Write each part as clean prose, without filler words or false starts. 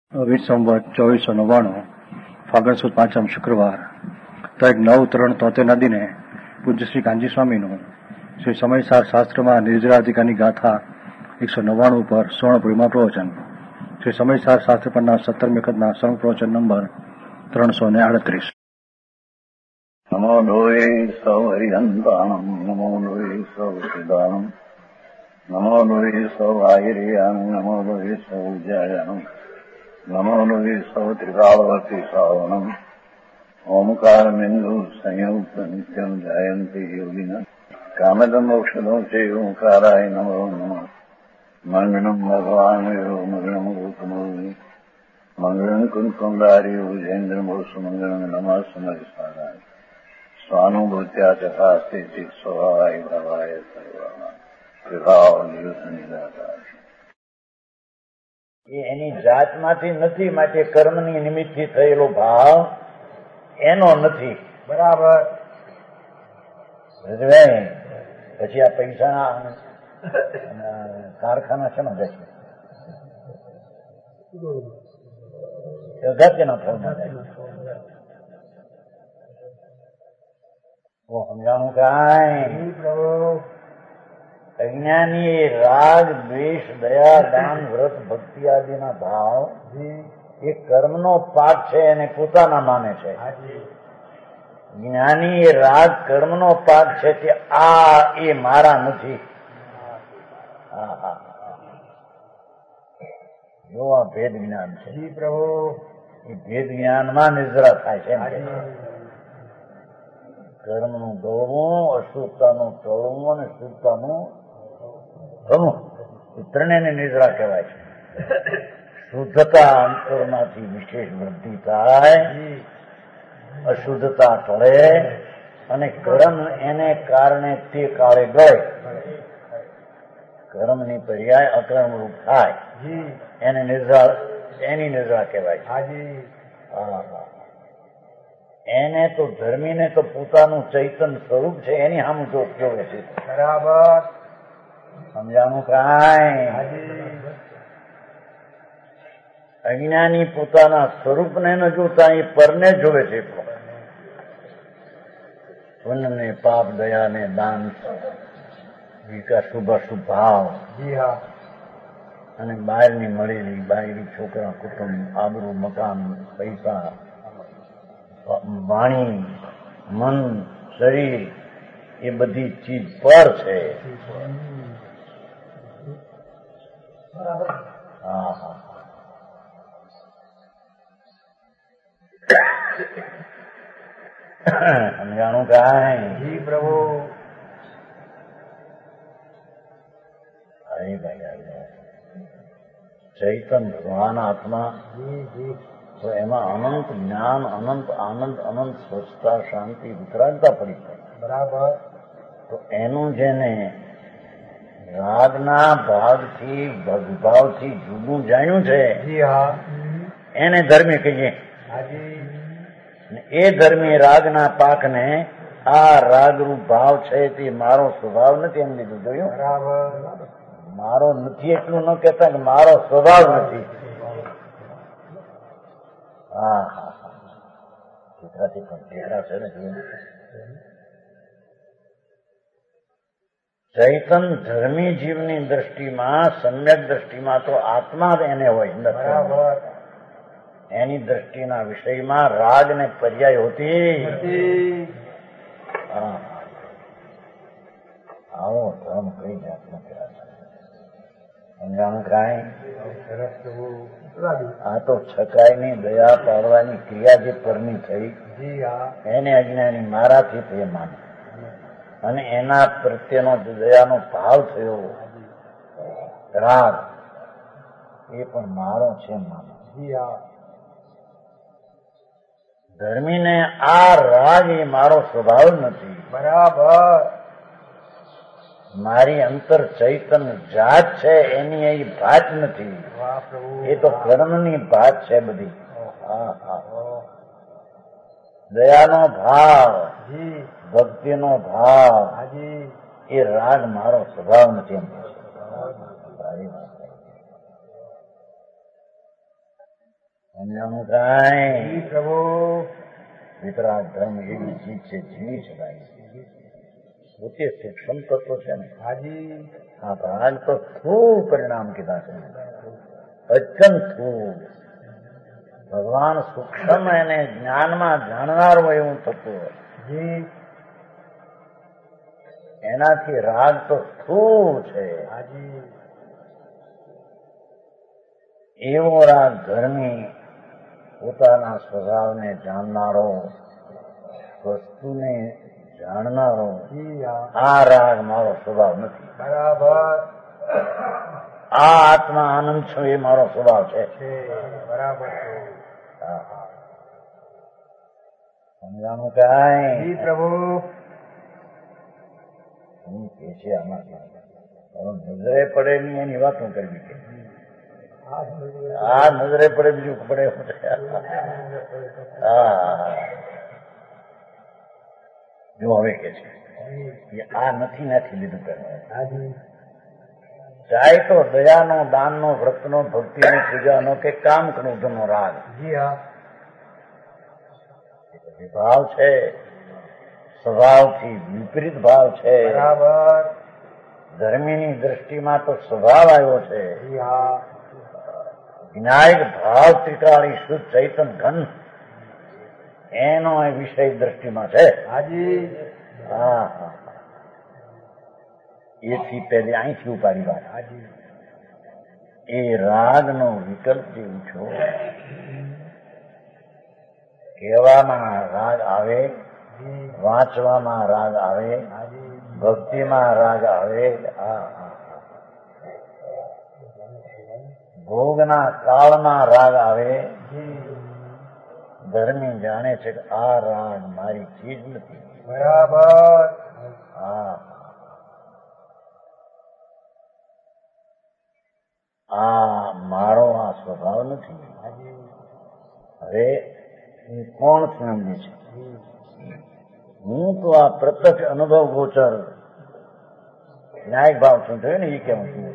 વિત સંવત 2499 ફાગણ સુદ 5મ શુક્રવાર તારીખ 9/3/73 દિને પૂજ્ય શ્રી કાંજી સ્વામીનું શ્રી સમયસાર શાસ્ત્રમાં નિર્જરાધિકારની ગાથા 199 પર સ્વર્ણપુરીમાં પ્રવચન. શ્રી સમયસાર શાસ્ત્ર પરના 17મી વખતના સ્વર્ણ પ્રવચન નંબર 338. નમો લોહે સૌ હરિહંતાણમ નમો લોહે સૌ સિદ્ધાણમ નમો લોહે સૌ આયર્યાણમ નમો લોહે સૌ જયાણમ નમો લોહે સૌ ત્રિકાળવર્તી શ્રાવણમ ઓમકાર બિંદુ સંયુક્ત નિત્યમ જાયંતી યોગિના કામદમ મોક્ષદો છે ઓંકારાય નમો નમઃ. મંગળમ ભગવાન મંગળમ ગોતમોહિ મંગળમ કુંકુંડારી ઉજેન્દ્રમોસુ મંગળમ નમઃ સમયસારાય સ્વાનુભૂત્યા ચકાસ્તે સ્વભાવાય ભાવાય સર્વા વિભાવ નિદાકાર. એની જાતમાંથી નથી, માટે કર્મની નિમિત્તથી થયેલો ભાવ એનો નથી. બરાબર. પછી આ પૈસા કારખાના છે ને અગત્યના ફળમાં સમજાણું કાંઈ અજ્ઞાની રાગ દ્વેષ દયા દાન વ્રત ભક્તિ આદિના ભાવ એ કર્મનો પાક છે અને પોતાના માને છે. જ્ઞાની એ રાગ કર્મનો પાક છે કે આ એ મારા નથી. જો આ ભેદ જ્ઞાન છે પ્રભુ, એ ભેદ જ્ઞાનમાં નિદ્રા થાય છે. કર્મનું ગળવું, અશુદ્ધતાનું ટળવું અને શુદ્ધતાનું ગમવું, એ ત્રણેયની નિદ્રા કહેવાય છે. શુદ્ધતા અંતરમાંથી વિશેષ વૃદ્ધિ થાય, અશુદ્ધતા ટળે અને કર્મ એને કારણે તે કાળે ગળે. કર્મની પર્યાય અકર્મરૂપ થાય એને નિદ્રા, એની નિદ્રા કહેવાય છે. એને તો ધર્મીને તો પોતાનું ચૈતન સ્વરૂપ છે એની સામે જો જોવે છે. બરાબર. સમજાણું કાંઈ? અજ્ઞાની પોતાના સ્વરૂપને ન જોતા એ પરને જોવે છે. પુણ્યને પાપ દયાને દાન વિકાસ શુભાશુભ ભાવ અને બહારની મળેલી બાયરી છોકરા કુટુંબ આબરૂ મકાન પૈસા વાણી મન શરીર એ બધી ચીજ પર છે. હા હા. સમજાણું કાંઈ? પ્રભુ. હરે ભાઈ, ચૈતન ભગવાન આત્મા તો એમાં અનંત જ્ઞાન, અનંત આનંદ, અનંત સ્વચ્છતા, શાંતિ, વિતરાગતા પડી જાય. બરાબર. તો એનું જેને રાગના ભાગથી વિભાવથી જુદું જાણ્યું છે એને ધર્મી કહીએ. એ ધર્મી રાગના પાકને આ રાગરૂપ ભાવ છે તે મારો સ્વભાવ નથી એમ લીધું. જોયું? મારો નથી એટલું ન કહેતા કે મારો સ્વભાવ નથી. હા હા હા. ચિત્રાથી પણ ચહેરા છે ને. ચૈતન ધર્મી જીવની દ્રષ્ટિમાં, સમ્યક દ્રષ્ટિમાં તો આત્મા જ એને હોય. એની દ્રષ્ટિના વિષયમાં રાગ ને પર્યાય હોતી. આવો ધર્મ કઈ જાતનો સમજાણું કાંઈ? આ તો છકાઈની દયા પાડવાની ક્રિયા જે પરની થઈ એને અજ્ઞાની મારાથી તે માને અને એના પ્રત્યેનો દયાનો ભાવ થયો રાગ એ પણ મારો છે માને. ધર્મીને આ રાગ એ મારો સ્વભાવ નથી. બરાબર. મારી અંતર ચૈતન જાત છે એની એ ભાત નથી. એ તો કર્મની ભાત છે બધી. દયાનો ભાવ, ભક્તિનો ભાવ એ રાગ મારો સ્વભાવ નથી એમ. સમજાણું કાંઈ પ્રભુ વિતરાગ ધર્મ એવી ચીજ છે જીવી શકાય પોતે સૂક્ષ્મ તત્વ છે ને હાજી આ ભાગ તો સ્થૂળ પરિણામ કીધા છે અત્યંત સ્થૂળ ભગવાન સૂક્ષ્મ એને જ્ઞાનમાં જાણનાર હોય એવું તત્વ જી એનાથી રાગ તો સ્થૂળ છે હાજી એવો રાગ ધર્મી પોતાના સ્વભાવને જાણનારો વસ્તુને જાણનારો જી આ રાગ મારો સ્વભાવ નથી બરાબર આ આત્મા આનંદ છો એ મારો સ્વભાવ છે છે બરાબર છે સમજાણું કાંઈ જી પ્રભુ હું કે છે આમાં નજરે પડે નહીં એની વાત હું કરવી કે આ નજરે પડે બીજું પડે શું છે જો હવે કે છે આ નથી લીધું પહેલા હાજી ચાહે તો દયાનો દાનનો વ્રતનો ભક્તિની પૂજાનો કે કામ ક્રોધનો રાગ જી હા ભાવ છે સ્વભાવથી વિપરીત ભાવ છે બરાબર ધર્મીની દ્રષ્ટિમાં તો સ્વભાવ આવ્યો છે જી હા વિનાયક ભાવ ત્રિકાળી શુદ્ધ ચૈતન ઘન એનો એ વિષય દ્રષ્ટિમાં છે હાજી હા એથી પહેલી અહીંથી ઉપાડી વાત હાજી એ રાગનો વિકલ્પ જેવું છો કહેવામાં રાગ આવે જી વાંચવામાં રાગ આવે હાજી ભક્તિમાં રાગ આવે ભોગના કાળમાં રાગ આવે જી ધર્મી જાણે છે કે આ રાગ મારી ચીજ નથી બરાબર આ મારો આ સ્વભાવ નથી હાજી હવે હું કોણ સમજે છે જી હું તો આ પ્રત્યક્ષ અનુભવ ગોચર ન્યાય ભાવ શું થયો ને એ કેમ છું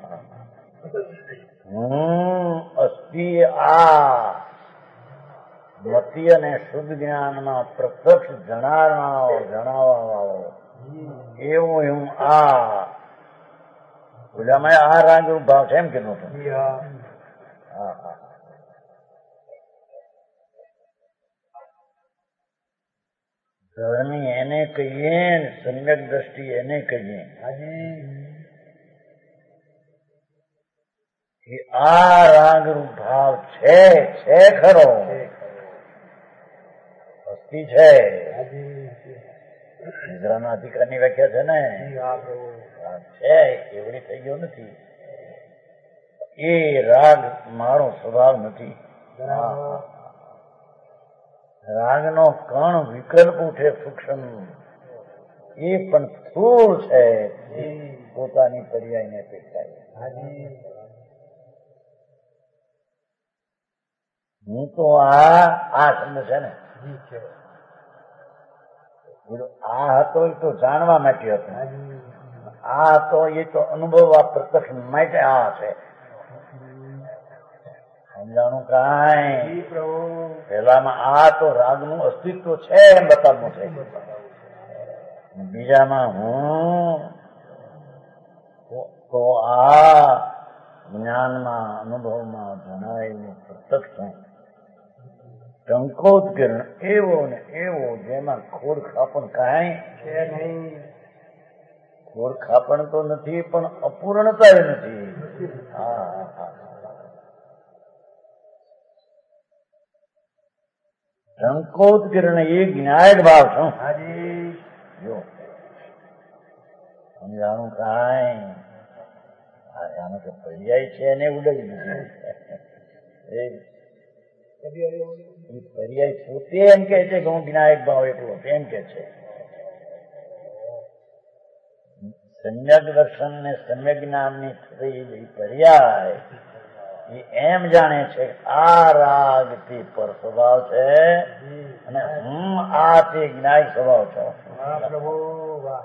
હું અસ્થિ આ મતિ અને શુદ્ધ જ્ઞાનમાં પ્રત્યક્ષ જણાવવા વાળો એવું હું આ બોલ્યામાં આ રાગ ભાવ છે એમ કીધું હતું જી હા ધર્મી એને કહીએ સમ્યક દ્રષ્ટિ એને કહીએ હાજી કે આ રાગ ભાવ છે ખરો અસ્થિ છે હાજી નિદ્રાના અધિકારની વ્યાખ્યા છે ને જી હા પ્રભુ છે એવડી થઈ ગયો નથી એ રાગ મારો સ્વભાવ નથી બરાબર રાગનો કણ વિકલ્પ ઉઠે સૂક્ષ્મ એ પણ સ્થૂળ છે પોતાની પર્યાયને અપેક્ષાએ હાજી હું તો આ શબ્દ છે ને જી છે આ હતો એ તો જાણવા માટે હતો હાજી આ હતો એ તો અનુભવવા પ્રત્યક્ષ માટે આ છે સમજાણું કાંઈ જી પ્રભુ પેલામાં આ તો રાગનું અસ્તિત્વ છે એમ બતાવવું છે બીજામાં હું તો આ જ્ઞાનમાં અનુભવમાં જણાયેલું પ્રત્યક્ષ છું ટંકોત્કીર્ણ એવો ને એવો જેમાં ખોડ ખાપણ કાંઈ છે નહીં ખોડ ખાપણ તો નથી પણ અપૂર્ણતા નથી ટંકોત્કીર્ણ એ જ્ઞાયક ભાવ છું હાજી જો સમજાણું કાંઈ આનો તો પર્યાય છે એને ઉડાવી દીધું એ પર્યાય પોતે એમ કે છે કે હું જ્ઞાયક ભાવ એટલો એમ કે છે સમ્યક દર્શન ને સમ્યક જ્ઞાનની થયેલી પર્યાય એ એમ જાણે છે આ રાગ થી પર સ્વભાવ છે અને હું આ તે જ્ઞાયક સ્વભાવ છું વાહ પ્રભુ વાહ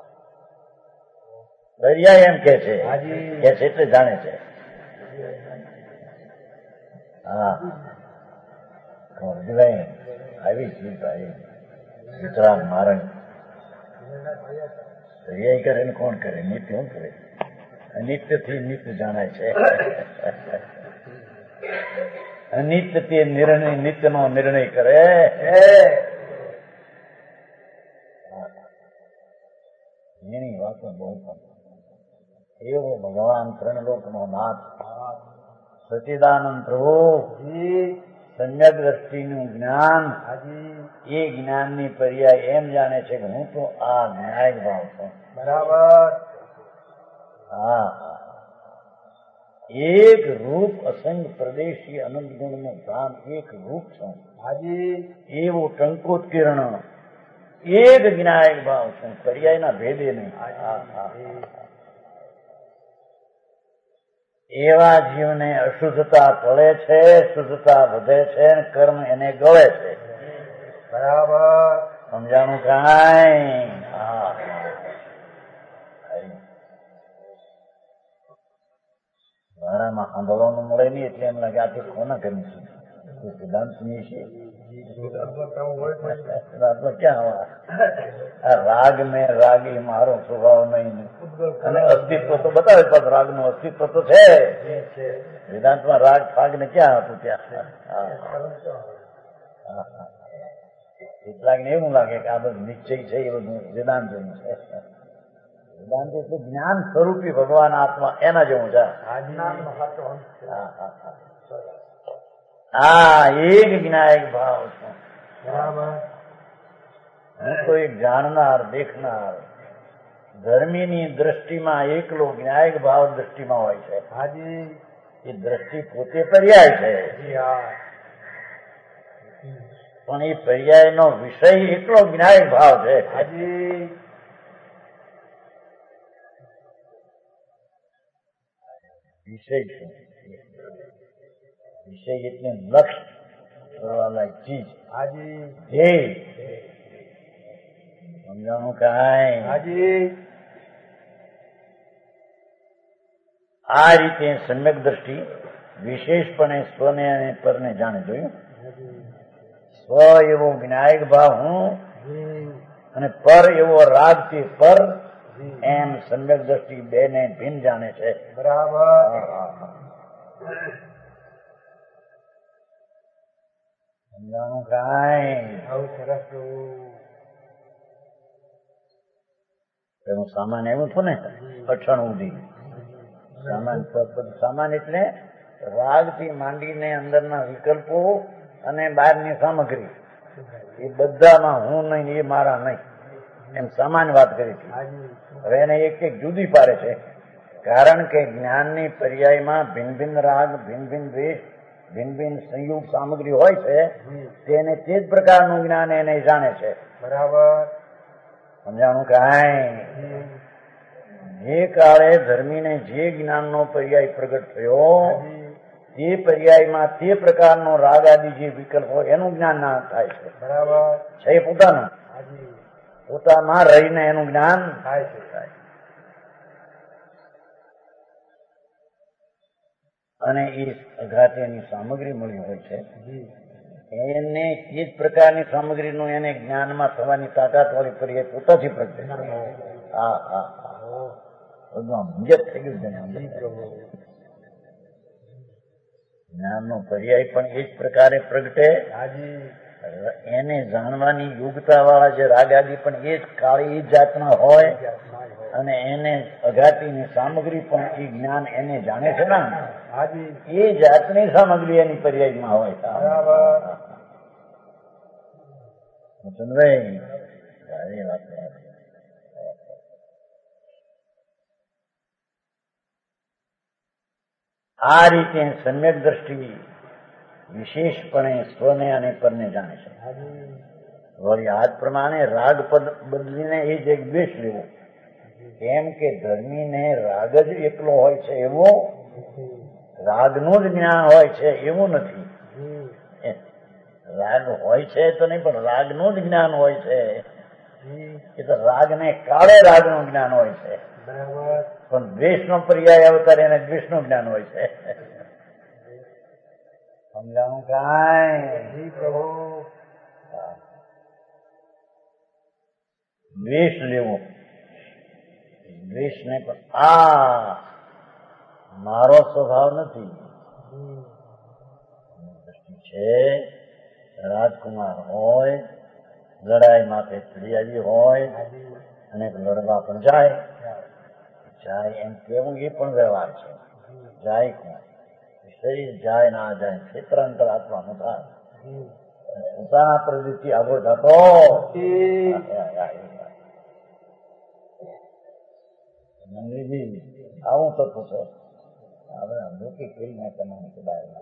પર્યાય એમ કે છે હાજી. કે છે એટલે જાણે છે હા ભાઈ આવી છે ભાઈ વિતરાગ મારણ એ કરે ને કોણ કરે? નિત્ય શું કરે? અનિત્યથી નિત્ય જાણાય છે. અનિત્ય તે નિર્ણય નિત્યનો નિર્ણય કરે. એની વાતો બહુ એવો ભગવાન ત્રણલોકનો નાથ સચિદાનંદ પ્રભુ સમ્યક દ્રષ્ટિનું જ્ઞાન એ જ્ઞાનની પર્યાય એમ જાણે છે કે હું તો આ જ્ઞાયક ભાવ છું. બરાબર. હા એક રૂપ અસંગ પ્રદેશી અનંત ગુણનું ધામ એક રૂપ છું. એવો ટંકોત કિરણ એક જ્ઞાયક ભાવ છું, પર્યાયના ભેદે નહીં. એવા જીવને અશુદ્ધતા ટળે છે, શુદ્ધતા વધે છે, કર્મ એને ગળે છે. બરાબર. સમજાણું કાંઈ? મારામાં સાંભળવાનું મળે નહીં એટલે એમ લાગે આથી કોના કરી છે સિદ્ધાંત ની છે. ક્યાં આ રાગ ને રાગી મારો સ્વભાવ નહીં અને અસ્તિત્વ તો બતાવે પણ રાગ નું અસ્તિત્વ તો છે. વેદાંતમાં રાગ ફાગ ને ક્યાં હતું ત્યાં? કેટલાક ને એવું લાગે કે આ બધું નિશ્ચય છે એ બધું વેદાંત છે. વેદાંત એટલે જ્ઞાન સ્વરૂપી ભગવાન આત્મા એના જેવું છે. એક જ્ઞાયક ભાવ છે. હું તો એક જાણનાર દેખનાર ધર્મીની દ્રષ્ટિમાં એકલો જ્ઞાયક ભાવ દ્રષ્ટિમાં હોય છે. એ દ્રષ્ટિ પોતે પર્યાય છે પણ એ પર્યાયનો વિષય એકલો જ્ઞાયક ભાવ છે. વિષય શું? વિષય એટલે લક્ષ કરવાલાયક ચીજ. ધ્યેય સમજાણું કાંઈ? આ રીતે સમ્યક દ્રષ્ટિ વિશેષપણે સ્વને અને પરને જાણે. જોયું? સ્વ એવો જ્ઞાયક ભાવ હું અને પર એવો રાગ તે પર, એમ સમ્યક દ્રષ્ટિ બે ને ભિન્ન જાણે છે. બરાબર. સમજાણું કાંઈ? એનું સામાન એવું હતું ને 98 સુધી. સામાન એટલે રાગ થી માંડીને અંદરના વિકલ્પો અને બહારની સામગ્રી એ બધામાં હું નહીં, એ મારા નહીં, એમ સામાન્ય વાત કરી હતી. હવે એને એક એક જુદી પાડે છે કારણ કે જ્ઞાનની પર્યાયમાં ભિન્ન ભિન્ન રાગ, ભિન્ન ભિન્ન દ્વેષ, ભિન્ન ભિન્ન સંયુગ સામગ્રી હોય છે. તેને તે જ પ્રકારનું જ્ઞાન એને જાણે છે. બરાબર. સમજાણું કાંઈ? જે કાળે ધર્મીને જે જ્ઞાનનો પર્યાય પ્રગટ થયો તે પર્યાયમાં તે પ્રકારનો રાગ આદિ જે વિકલ્પ હોય એનું જ્ઞાન ના થાય છે. બરાબર છે એ પોતાનું, પોતામાં રહીને એનું જ્ઞાન થાય છે. અને એ અઘાતે એની સામગ્રી મળી હોય છે. એને એ જ પ્રકારની સામગ્રીનું એને જ્ઞાનમાં થવાની તાકાત વાળી પર્યાય પોતાથી પ્રગટે. બધું મુજબ થઈ ગયું છે. જ્ઞાનનો પર્યાય પણ એ જ પ્રકારે પ્રગટે. એને જાણવાની યોગ્યતા વાળા જે રાગ આદિ પણ એ જ કાળી એ જાતના હોય અને એને અઘાતીની સામગ્રી પણ એ જ્ઞાન એને જાણે છે ને એ જાતની સામગ્રી એની પર્યાયમાં હોય. ચંદ્રભાઈ સારી વાત. આ રીતે સમ્યક દ્રષ્ટિ વિશેષપણે સ્વને અને પરને જાણે છે. વળી આ પ્રમાણે રાગ પદ બદલીને એ જ એક દ્વેષ લેવો. કેમ કે ધર્મીને રાગ જ એકલો હોય છે એવો, રાગનું જ જ્ઞાન હોય છે એવું નથી. રાગ હોય છે તો નહીં પણ રાગનું જ જ્ઞાન હોય છે. એ તો રાગને કાળે રાગનું જ્ઞાન હોય છે પણ દ્વેષનો પર્યાય અવતાર એને દ્વેષનું જ્ઞાન હોય છે. સમજાણું કાંઈ? જી પ્રભુ. દ્વેષ લેવો, દ્વેષ ને પણ આ મારો સ્વભાવ નથી. દ્રષ્ટિ છે, રાજકુમાર હોય, લડાઈ માથે ચડી આવી હોય અને લડવા પણ જાય એમ કેવું એ પણ વ્યવહાર છે. જાય કોણ? શરીર જાય ના જાય, ક્ષેત્રાંતર આત્માનું થાય. પોતાના પ્રવૃત્તિ આગળ જતો મંદિરજી આવું થતું છે. આપણે મૂકી કરીને તમારી કદાચ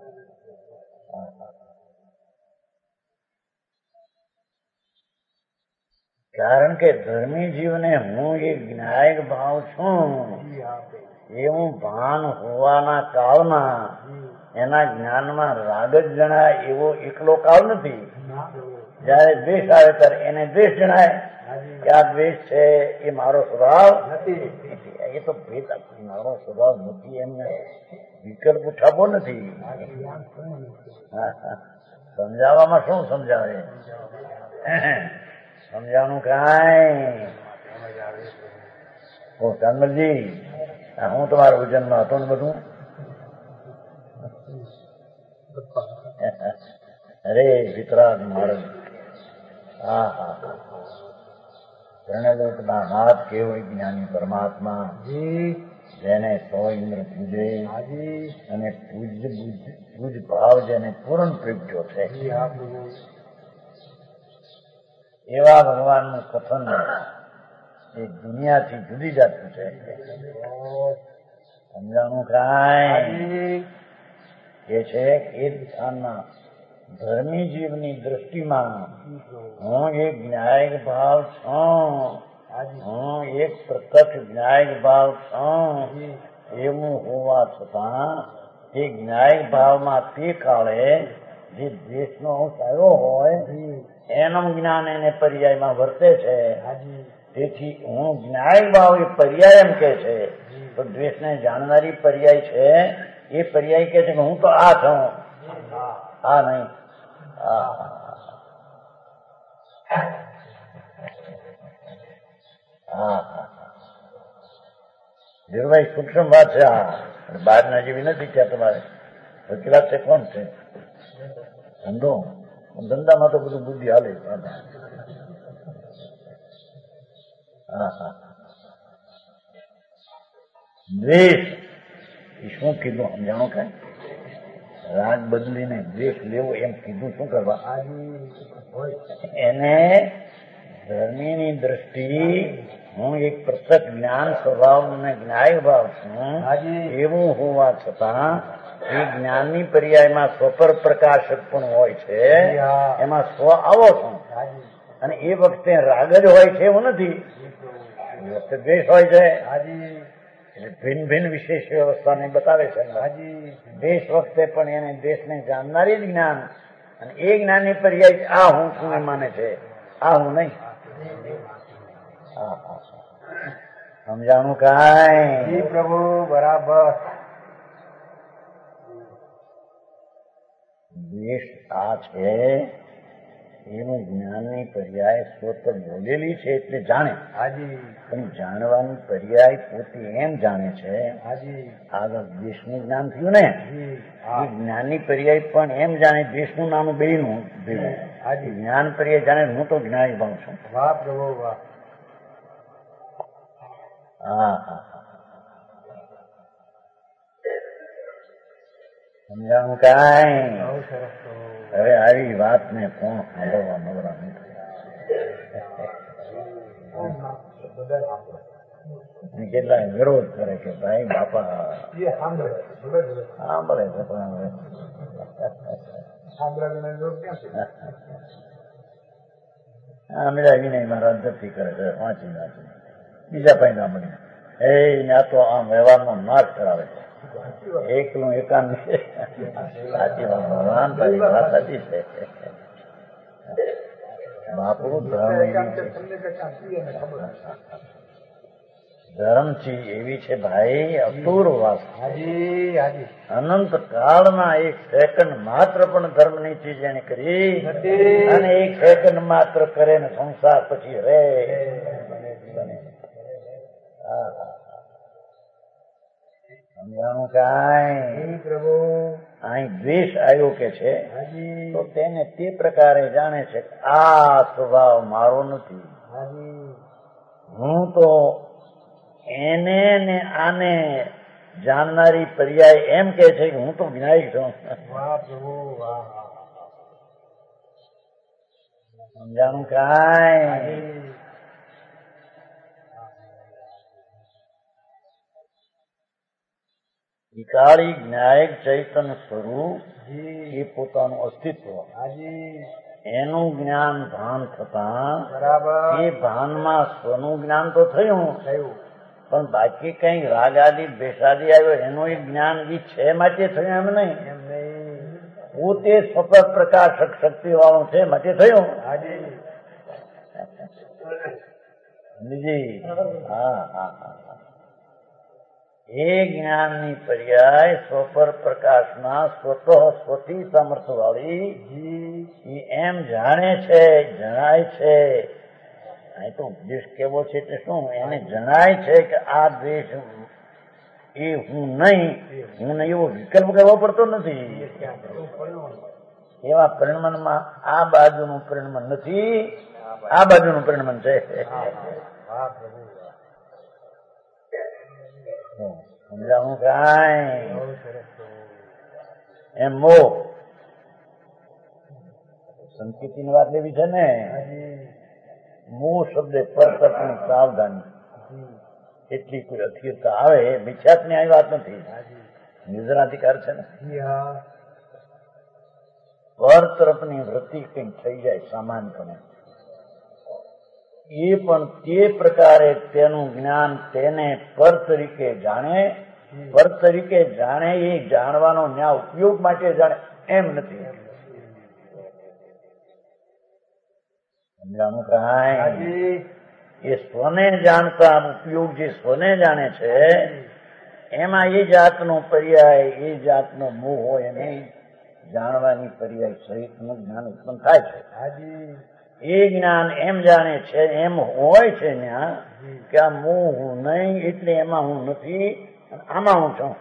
કારણ કે ધર્મી જીવને હું એક જ્ઞાયક ભાવ છું એવું ભાન હોવાના કાળમાં એના જ્ઞાનમાં રાગ જ જણાય એવો એકલો કાળ નથી. જયારે દ્વેષ આવે ત્યારે એને દ્વેષ જણાય કે આ દ્વેષ છે એ મારો સ્વભાવ નથી. એ તો ભેદ મારો સ્વભાવ નથી એમને વિકલ્પ ઉઠાવવો નથી. સમજાવવામાં શું સમજાવે? સમજાવવાનું કાંઈ? ઓ ચાંદલજી, હું તમારા ભોજનમાં હતો ને બધું. અરે વિતરાગ માર્ગ, હા હા હા, પ્રણલોકના નાથ કેવળ જ્ઞાની પરમાત્મા જેને સો ઇન્દ્ર પૂજે અને પૂજ ભાવ જેને પૂર્ણ પ્રગટ્યો છે એવા ભગવાનનું કથન એ દુનિયાથી જુદી જાતનું છે. સમજાણું કાંઈ? એ છે એ સ્થાનના ધર્મી જીવની દ્રષ્ટિમાં હું એક જ્ઞાયક ભાવ છું, હું એક પ્રત્યક્ષ જ્ઞાયક ભાવ છું એવું હોવા છતાં એ જ્ઞાયક ભાવમાં તે કાળે જે દ્વેષનો અંશ આવ્યો હોય એનું જ્ઞાન એને પર્યાયમાં વર્તે છે. તેથી હું જ્ઞાયક ભાવ એ પર્યાય એમ કે છે, તો દ્વેષને જાણનારી પર્યાય છે એ પર્યાય કે છે કે હું તો આ છું, આ નહીં. ધીરુભાઈ સૂક્ષ્મ વાત છે આ, બહારના જેવી નથી. ત્યાં તમારે વકીલાત છે કોણ છે? ધંધો, ધંધામાં તો બધું બુદ્ધિ હાલે. દ્વેષ એ શું કીધું સમજાણો? કઈ રાગ બદલીને દ્વેષ લેવો એમ કીધું. શું કરવા? એને ધર્મીની દ્રષ્ટિ હું એક પ્રત્યક્ષ જ્ઞાન સ્વભાવ અને જ્ઞાયક ભાવ છું એવું હોવા છતાં એ જ્ઞાનની પર્યાયમાં સ્વપર પ્રકાશક પણ હોય છે, એમાં સ્વ આવો છું અને એ વખતે રાગ જ હોય છે એવું નથી, એ વખતે દ્વેષ હોય છે. એટલે ભિન્ન ભિન્ન વિશેષ વ્યવસ્થાને બતાવે છે. દ્વેષ વખતે પણ એને દ્વેષને જાણનારી જ જ્ઞાન અને એ જ્ઞાનની પર્યાય આ હું છું એ માને છે, આ હું નહીં. સમજાણું કાંઈ? પ્રભુ બરાબર. દ્વેષ આ છે એનું જ્ઞાનની પર્યાય પોતે બોલેલી છે એટલે જાણે. પણ જાણવાની પર્યાય પોતે એમ જાણે છે. આગળ દ્વેષનું જ્ઞાન થયું ને, એ જ્ઞાનની પર્યાય પણ એમ જાણે દ્વેષનું નાનું બેનું ભેગું. જ્ઞાન પર્યાય જાણે હું તો જ્ઞાની ભાવ છું. વાહ પ્રભુ વાહ. હા હા, સમજાણું કાંઈ? હવે આવી વાત ને કોણ સાંભળવા નવરા નથી. કેટલાય વિરોધ કરે કે ભાઈ બાપા સાંભળે છે પણ મેળા વિનયમાં રાધતી કરે છે, વાંચી વાંચી બીજા પાસે સાંભળી એ ત્યાં તો આમ વ્યવહારનો નાશ કરાવે છે. એકલું એકાંત સાચી વાત ભગવાન, તારી વાત સાચી છે. બાપુ ધર્મ ધર્મથી એવી છે ભાઈ અપૂર્વ વાસના. હાજી હાજી અનંત કાળમાં એક સેકન્ડ માત્ર પણ ધર્મની ચીજ એને કરી અને એક સેકન્ડ માત્ર કરે ને સંસાર પછી રે. સમજાણું કાંઈ પ્રભુ અહીં દ્વેષ આવ્યો કે છે હાજી તો તેને તે પ્રકારે જાણે છે કે આ સ્વભાવ મારો નથી. હાજી હું તો એને ને આને જાણનારી પર્યાય એમ કે છે કે હું તો વિનાયક છું. વાહ પ્રભુ વાહ સમજાણું કાંઈ વિકાળી જ્ઞાયક ચૈતન્ય સ્વરૂપ જી એ પોતાનું અસ્તિત્વ હાજી એનું જ્ઞાન ભાન થતા બરાબર એ ભાનમાં સ્વનું જ્ઞાન તો થયું થયું પણ બાકી કઈ રાગ આદિ ભેષાદી આવ્યો એનું એ જ્ઞાન એ છે માટે થયું એમ નહીં. એમ નહીં પોતે સ્વતઃ પ્રકાશક શક્તિ વાળું છે માટે થયું. હાજી સમજી? હા હા હા. એ જ્ઞાનની પર્યાય સ્વપર પ્રકાશમાં સ્વતઃ સ્વથી સમર્થ વાળી જી એમ જાણે છે જણાય છે. અહીં તો દ્વેષ કેવો છે એટલે શું એને જણાય છે કે આ દ્વેષ એ હું નહીં એવો વિકલ્પ કરવો પડતો નથી. એવા પરિણમનમાં આ બાજુનું પરિણમન નથી, આ બાજુનું પરિણમન છે. વાહ પ્રભુ સમજાવું કાંઈ બહુ સરસ પ્રભુ એમ મોહ સંકેતીની વાત લેવી છે ને. હાજી મોહ શબ્દે પરતપની સાવધાની જી એટલી કોઈ અસ્થિરતા આવે મિથ્યાત્વની આવી વાત નથી, હાજી નિર્જનાધિકાર છે ને. જી હા પર તરફની વૃત્તિ કંઈક થઈ જાય સામાન્યપણે એ પણ તે પ્રકારે તેનું જ્ઞાન તેને પર તરીકે જાણે. પર તરીકે જાણે એ જાણવાનો ન્યા ઉપયોગ માટે જાણે એમ નથી. સમજાણું કાંઈ? હાજી એ સ્વને જાણતા ઉપયોગ જે સ્વને જાણે છે એમાં એ જાતનો પર્યાય એ જાતનો મોહ હોય એને જાણવાની પર્યાય સહિતનું જ્ઞાન ઉત્પન્ન થાય છે. હાજી એ જ્ઞાન એમ જાણે છે એમ હોય છે ત્યાં કે આ મોહ હું નહીં એટલે એમાં હું નથી આમાં હું છું.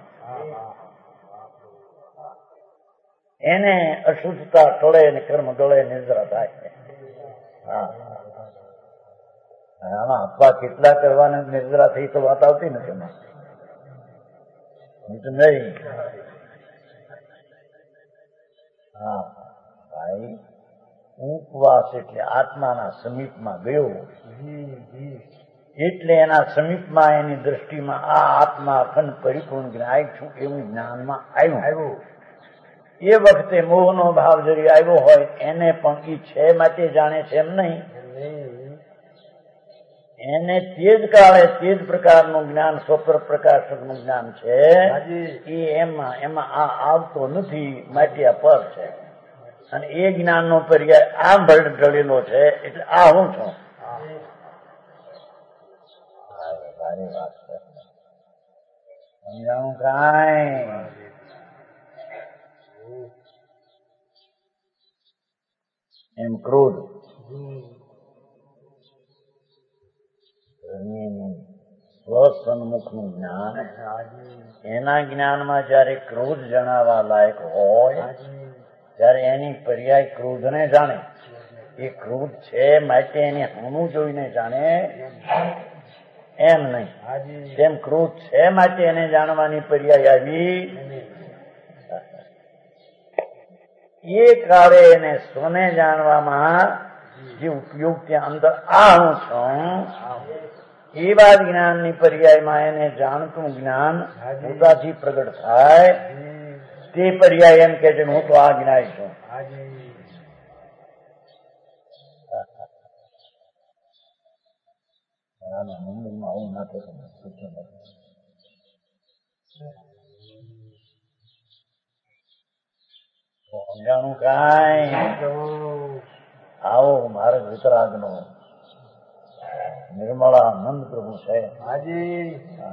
એને અશુદ્ધતા ટળે ને કર્મ ગળે નિર્જરા થાય. હા આમાં અપવા કેટલા કરવાના નિર્જરા થઈ તો વાત આવતી નથી એમાં નહીં. હા ભાઈ ઉપવાસ એટલે આત્માના સમીપમાં ગયો જી જી એટલે એના સમીપમાં એની દ્રષ્ટિમાં આ આત્મા અખંડ પરિપૂર્ણ જ્ઞાયક છું એવું જ્ઞાનમાં આવ્યું. આવ્યું એ વખતે મોહનો ભાવ જરી આવ્યો હોય એને પણ એ છે માટે જાણે છે એમ નહીં. એમ નહીં એને તે જ કાળે તે જ પ્રકારનું જ્ઞાન સ્વતઃ પ્રકાશકનું જ્ઞાન છે હાજી એ એમાં આ આવતો નથી માટે આ પર છે અને એ જ્ઞાનનો પર્યાય આમ ઢળેલો છે એટલે આ હું છું. ભારે વાત છે. સમજાણું કાંઈ? એમ ક્રોધ સ્વસન્મુખનું જ્ઞાન એના જ્ઞાનમાં જયારે ક્રોધ જણાવવા લાયક હોય ત્યારે એની પર્યાય ક્રોધને જાણે. એ ક્રોધ છે માટે એને હમું જોઈને જાણે એમ નહીં. તેમ ક્રોધ છે માટે એને જાણવાની પર્યાય આવી. એ કાળે એને સ્વને જાણવામાં જે ઉપયોગ ત્યાં અંદર આ હું છું એવા જ્ઞાનની પર્યાયમાં એને જાણતું જ્ઞાન પોતાથી પ્રગટ થાય તે પર્યાય એમ કે છે હું તો આ જ્ઞાય છું. મુંબઈમાં આવું ના થતું. સમજાણું કાંઈ? આવો માર્ગ વિતરાગનો નિર્મળાનંદ પ્રભુ છે. હાજી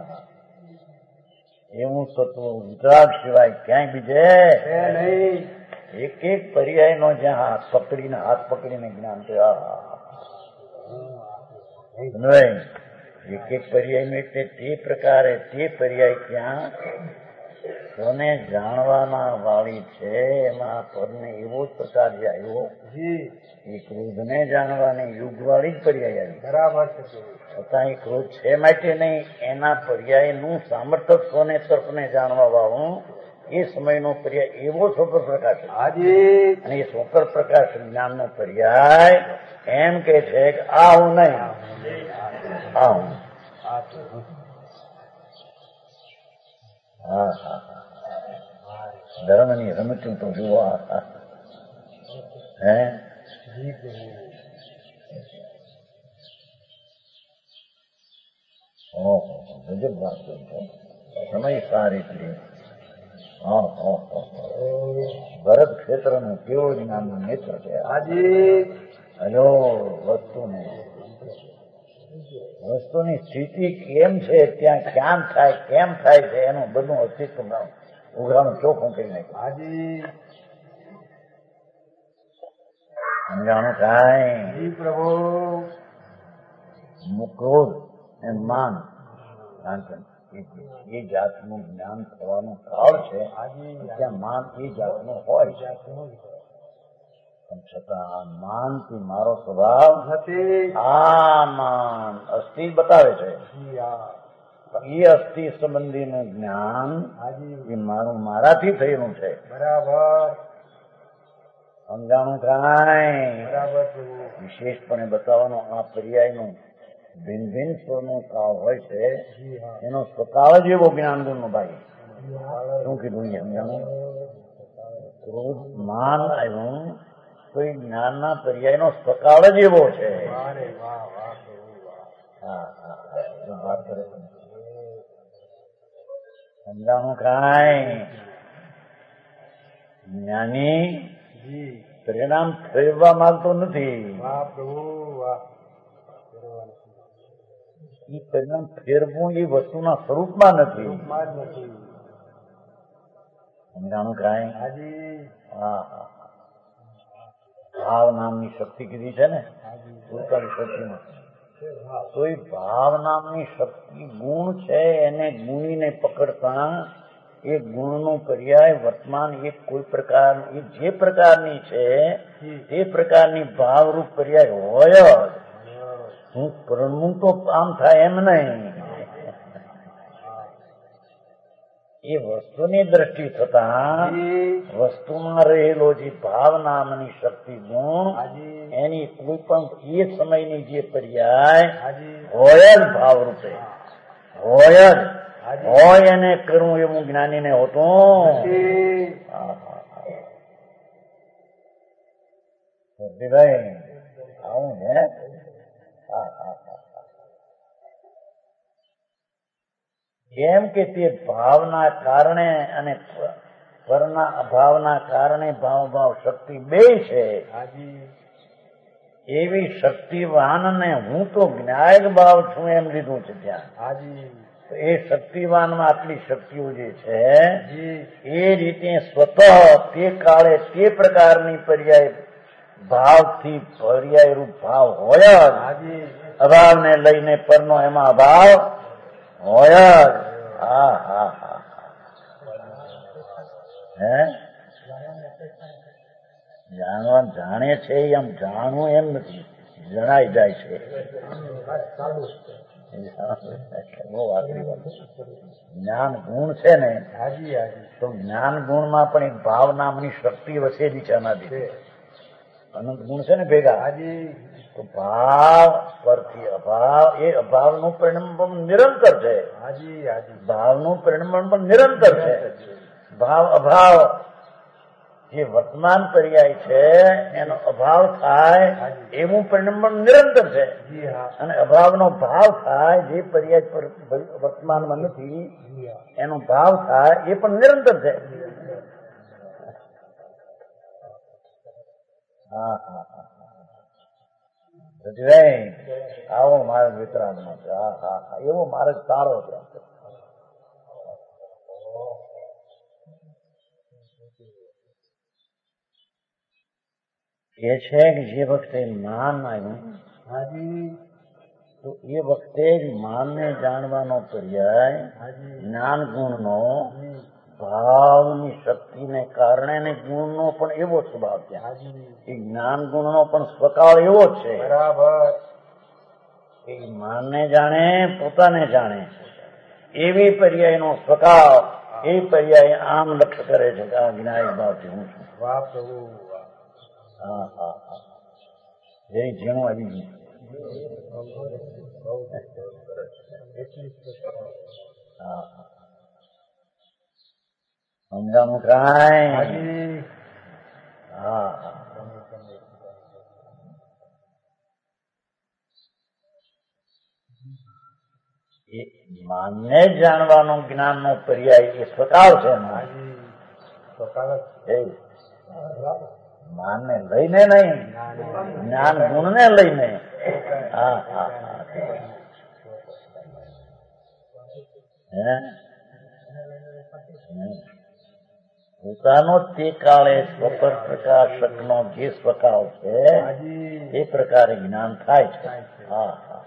એવું તત્વ વિતરાગ સિવાય ક્યાંય બીજે છે નહીં. એક એક પર્યાયનો જ્યાં હાથ પકડીને જ્ઞાન છે. એક એક પર્યાય એટલે તે પ્રકારે તે પર્યાય ક્યાં કોને જાણવાના વાળી છે. એમાં પદને એવો જ પ્રકાર જે આવ્યો એ ક્રોધને જાણવાની યુગ વાળી જ પર્યાય આવી. બરાબર છે. છતાં એ ક્રોધ છે માટે નહીં, એના પર્યાયનું સામર્થ્ય કોને તર્કને જાણવા વાળું એ સમયનો પર્યાય એવો સ્વકર પ્રકાશ. હાજી અને એ સ્વકર પ્રકાશ જ્ઞાનનો પર્યાય એમ કે છે કે આ હું નહીં, આ હું. હા હા ધર્મની રમતું તો જુઓ. હે ગજબ વાત કરી છે. સમય સારી હતી. ભરત ક્ષેત્રનું કેવો જ્ઞાનનું નેત્ર છે. હાજી હજો વસ્તુની સ્થિતિ કેમ છે, ત્યાં ક્યાં થાય, કેમ થાય છે, એનું બધું અસ્તિત્વ ઉઘરાણું ચોખ્ખું કરી નાખ્યું. હાજી સમજાણું કાંઈ પ્રભુ ક્રોધ અને માન એ જાતનું જ્ઞાન થવાનું કાળ છે. ત્યાં માન એ જાતનું હોય છે. પણ છતાં માનથી મારો સ્વભાવ નથી. આ માન અસ્થિ બતાવે છે. એ અસ્થિ સંબંધીનું જ્ઞાન એ મારાથી થયેલું છે. બરાબર સમજાણું કાંઈ બરાબર. વિશેષપણે બતાવવાનું આ પર્યાયનું ભિન્ન ભિન્ન સ્વરનું કાળ હોય છે. એનો સ્વકાળ જ એવો જ્ઞાન ગુણનો ભાઈ. શું કીધું સમજાણું? ક્રોધ માન આવ્યું તો એ જ્ઞાનના પર્યાયનો સ્વકાળ જ એવો છે. સમજાણું કાંઈ? જ્ઞાની પરિણામ ફેરવા માંગતો નથી. એ પરિણામ ફેરવું એ વસ્તુના સ્વરૂપમાં નથી. સમજાણું કાંઈ? હા હા ભાવ નામની શક્તિ કીધી છે ને, પોતાની શક્તિમાં. તો એ ભાવ નામની શક્તિ ગુણ છે. એને ગુણીને પકડતા એ ગુણનો પર્યાય વર્તમાન એ કોઈ પ્રકાર એ જે પ્રકારની છે તે પ્રકારની ભાવરૂપ પર્યાય હોય જ. હું પ્રણવું તો આમ થાય એમ નહીં. એ વસ્તુની દ્રષ્ટિ થતા વસ્તુમાં રહેલો જે ભાવ નામની શક્તિ ગુણ એની કોઈ પણ એ સમયની જે પર્યાય હોય જ ભાવ રૂપે હોય જ હોય એને કરવું એવું જ્ઞાનીને હોતું. ભાઈ આવું છે. કેમ કે તે ભાવના કારણે અને પરના અભાવના કારણે ભાવ શક્તિ બે છે. એવી શક્તિવાનને હું તો જ્ઞાયક ભાવ છું એમ લીધું છે ત્યાં. એ શક્તિવાનમાં આટલી શક્તિઓ જે છે એ રીતે સ્વતઃ તે કાળે તે પ્રકારની પર્યાય ભાવથી પર્યાય રૂપ ભાવ હોય જ. અભાવને લઈને પરનો એમાં અભાવ હોય જ. હા હા હા હે જાણવા જાણે છે એમ જાણવું એમ નથી, જણાઈ જાય છે. જ્ઞાન ગુણ છે ને, તો જ્ઞાન ગુણમાં પણ એક ભાવ નામની શક્તિ વસેલી છે. અનાદિ અનંત ગુણ છે ને ભેગા. તો ભાવ પરથી અભાવ એ અભાવનું પરિણામ નિરંતર છે. ભાવનું પરિણામ પણ નિરંતર છે. ભાવ અભાવ જે વર્તમાન પર્યાય છે એનો અભાવ થાય એવું પરિણામ પણ નિરંતર છે. અને અભાવનો ભાવ થાય જે પર્યાય વર્તમાનમાં નથી એનો ભાવ થાય એ પણ નિરંતર છે. હા હા હા આવો માર્ગ વિતરાગનો છે. હા હા હા, એવો માર્ગ તારો છે. એ છે કે જે વખતે જ્ઞાન આવ્યું તો એ વખતે જ્ઞાનને જાણવાનો પર્યાય જ્ઞાન ગુણનો ભાવની શક્તિને કારણે ને ગુણનો પણ એવો સ્વભાવ છે. એ જ્ઞાન ગુણનો પણ સ્વકાળ એવો જ છે. બરાબર. એ જ્ઞાનને જાણે, પોતાને જાણે એવી પર્યાયનો સ્વકાળ, એ પર્યાય આમ લક્ષ્ય કરે છે કે આ જ્ઞાયક ભાવથી હું છું. વાહ પ્રભુ. હા હા હા, જે ઝીણું આવી ગયું. હા, સમજાણું કાંઈ? હા હા, એ માનને જાણવાનો જ્ઞાનનો પર્યાય એ સ્વકાળ છે. માનને લઈને નહીં, જ્ઞાન ગુણને લઈને. હા હા હા, પોતાનો તે કાળે સ્વપર પ્રકાશકનો જે સ્વકાળ છે એ પ્રકારે જ્ઞાન થાય છે. હા હા,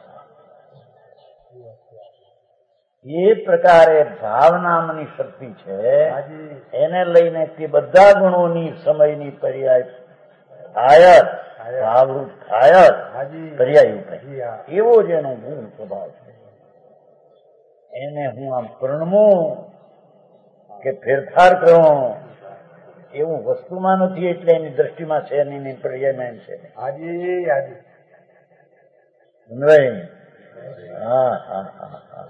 એ પ્રકારે ભાવ નામની શક્તિ છે, એને લઈને તે બધા ગુણોની સમયની પર્યાય આયત, ભાવરૂપ આયત પર્યાય ઉપર એવો જ એનો ગુણ સ્વભાવ છે. એને હું આમ પ્રણમું કે ફેરફાર કરું એવું વસ્તુમાં નથી, એટલે એની દ્રષ્ટિમાં છે એની પર્યાયમાં છે. હા હા હા હા,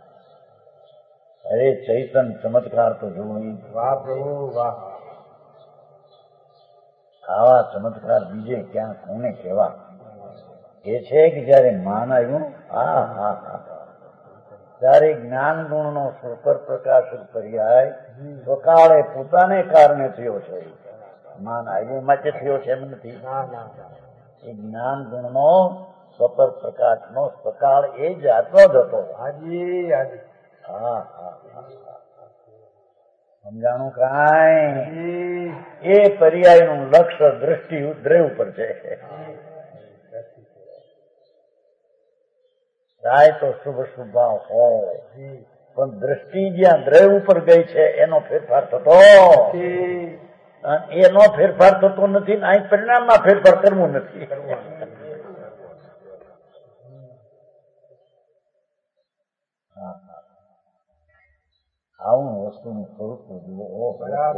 અરે ચૈતન ચમત્કાર તો જોવું. વાહ પ્રભુ વાહ. આવા ચમત્કાર બીજે ક્યાં કોને કહેવા? એ છે કે જયારે માન આવ્યું, હા હા હા, ત્યારે જ્ઞાન ગુણનો સ્વપર પ્રકાશક પર્યાય સ્વકાળે પોતાને કારણે થયો છે. માન આવ્યું માટે થયો છે એમ નથી. એ જ્ઞાન ગુણનો સ્વપર પ્રકાશનો સ્વકાળ એ જાતનો જ હતો. હા હા, સમજાણું કાંઈ? એ પર્યાયનું લક્ષ્ય દ્રષ્ટિ દ્રય ઉપર છે. થાય તો શુભ શુભ ભાવ હોય, પણ દ્રષ્ટિ જ્યાં દ્રય ઉપર ગઈ છે એનો ફેરફાર થતો, એનો ફેરફાર થતો નથી. અહીં પરિણામમાં ફેરફાર કરવું નથી. આવું વસ્તુનું સ્વરૂપ જુઓ.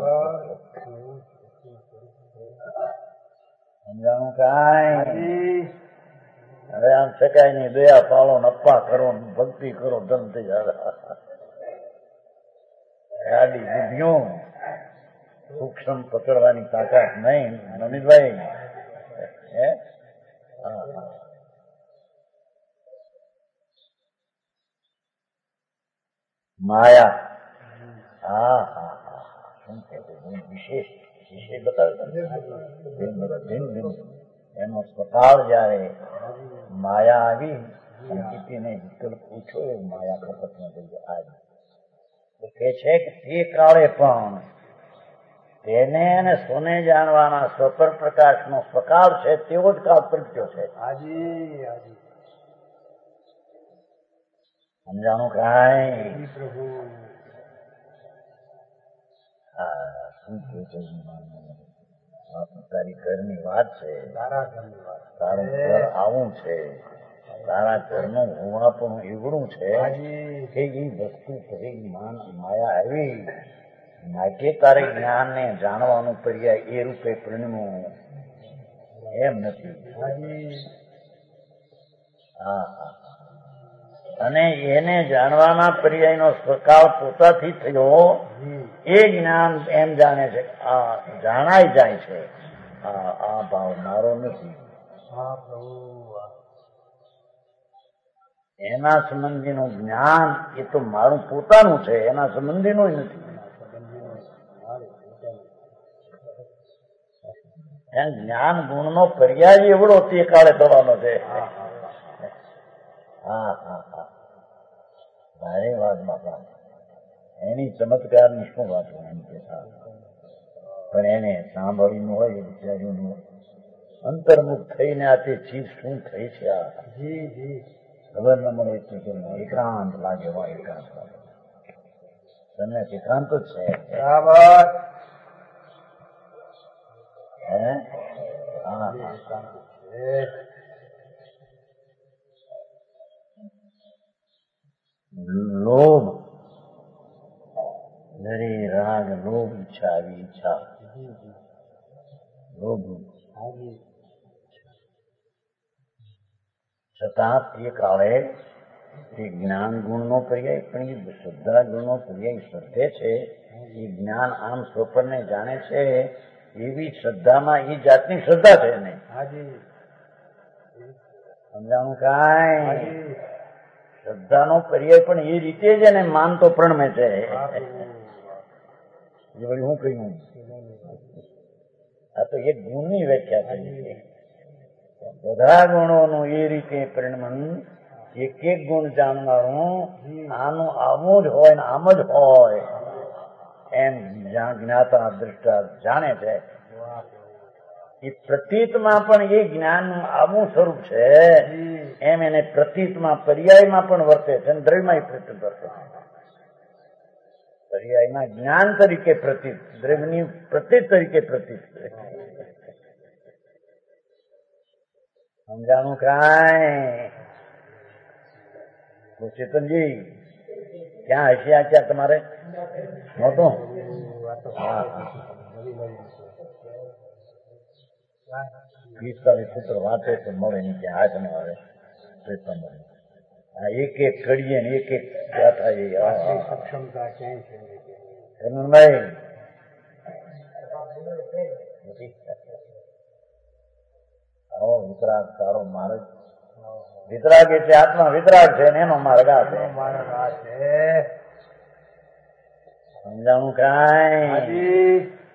સમજાણું કાંઈ? હવે આમ શકાય નહીં, દયા પાડો, અપ્પા કરો, ભક્તિ કરો, ધન થઈ જાય. આડી બુદ્ધિઓ સૂક્ષ્મ પકડવાની તાકાત નહીં. નમિતભાઈ હે, માયા. હા હા હા, શું કે વિશેષ વિશેષ બતાવે. એનો સ્વભાવ જયારે માયા આવી, સંકિતિને વિકલ્પ પૂછો એ માયા કપટમાં જઈએ આવી તો કે છે કે તે કાળે પણ તેને અને સોને જાણવાના સ્વપર પ્રકાશનો સ્વકાળ છે તેવો જ કાળ પ્રગટ્યો છે. સમજાણું કાંઈ? શું કે છે? તારી ઘરની વાત છે, તારું ઘર આવું છે, તારા ઘરનું હોવાપણું એવડું છે કે એ વસ્તુ ફરી માયા આવી માટે તારે જ્ઞાનને જાણવાનું પર્યાય એ રૂપે પરિણમું એમ નથી. હા હા, અને એને જાણવાના પર્યાયનો સ્વકાળ પોતાથી થયો એ જ્ઞાન એમ જાણે છે, આ જાણાઈ જાય છે. આ ભાવ મારો નથી. એના સંબંધીનું જ્ઞાન એ તો મારું પોતાનું છે, એના સંબંધીનું નથી. એમ જ્ઞાન ગુણનો પર્યાય એવડો તે કાળે થવાનો છે. હા હા હા, ભારે વાત બાપા. એની ચમત્કારની શું વાત હોય એમ કે, પણ એને સાંભળ્યું હોય વિચાર્યું અંતર્મુખ થઈને આ તે ચીજ શું થઈ છે આ ખબર ન મળે એટલી કે એકાંત લાગે હોય, એકાંત લાગે. તમને એકાંત જ છે બરાબર. હે? હા લોભ, દરે રાગ લોભ, ઈચ્છા આવી ઈચ્છા લોભ છતાં તે કાળે એ જ્ઞાન ગુણનો પર્યાય, પણ એ શ્રદ્ધા ગુણનો પર્યાય શ્રદ્ધે છે. એ જ્ઞાન આમ સ્વપનને જાણે છે એવી શ્રદ્ધામાં એ જાતની શ્રદ્ધા છે એને. સમજાણું કાંઈ? શ્રદ્ધાનો પર્યાય પણ એ રીતે જ એને માનતો પ્રણમે છે. એ વળી હું કહ્યું, આ તો એક ગુણની વ્યાખ્યા થઈ છે. બધા ગુણોનું એ રીતે પરિણમન, એક એક ગુણ જાણનારું આનું આવું જ હોય ને આમ જ હોય એમ જ્ઞાતા દ્રષ્ટા જાણે છે. એ પ્રતીતમાં પણ એ જ્ઞાનનું આવું સ્વરૂપ છે એમ એને પ્રતીતમાં પર્યાયમાં પણ વર્તે છે અને દ્રવ્યમાં પ્રતીત વર્તે છે. પર્યાયમાં જ્ઞાન તરીકે પ્રતીત, દ્રવ્યની પ્રતીત તરીકે પ્રતીત. સમજાણું કાંઈ? ચેતનજી ક્યાં હશે ક્યાં તમારે નહોતું? પિસ્તાલીસ સૂત્ર વાંચે તો મળે નહીં, ત્યાં હાથ ન આવે. આ એક એક કડીએ ને એક એક ગાથા સક્ષમતા ક્યાંય છે આવો વિતરાગ તારો માર્ગ. વિતરાગ એટલે આત્મા વિતરાગ છે ને એનો માર્ગ આ છે. સમજાણું કાંઈ?